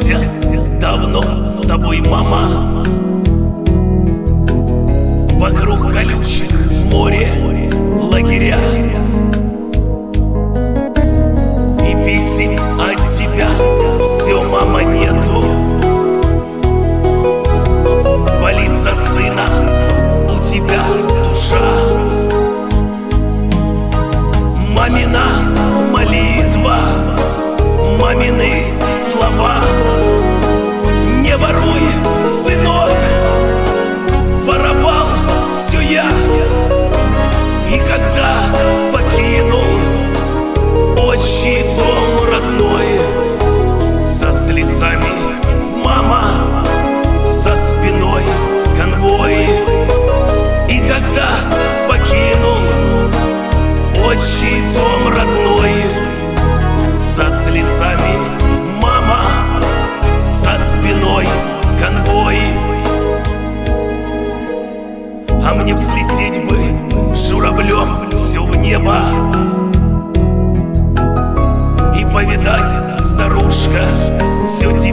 расстались давно с тобой, мама. Вокруг колючих море, лагеря, и писем от тебя все, мама, нету. Болит за сына у тебя душа. Мамина молитва, мамины слова: не воруй, сынок, воровал все я. И когда покинул отчий дом родной, со слезами, мама, за спиной конвой. И когда покинул отчий дом родной, со слезами, мама, за спиной конвой. А мне взлететь бы журавлем все в небо и повидать, старушка, все